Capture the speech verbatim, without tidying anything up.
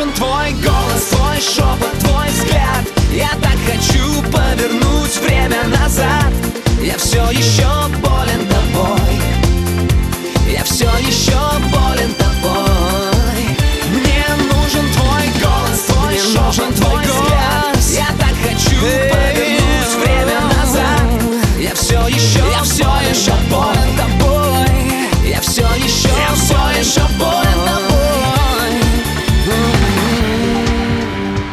нужен твой голос, твой шепот, твой взгляд. Я так хочу повернуть время назад. Я все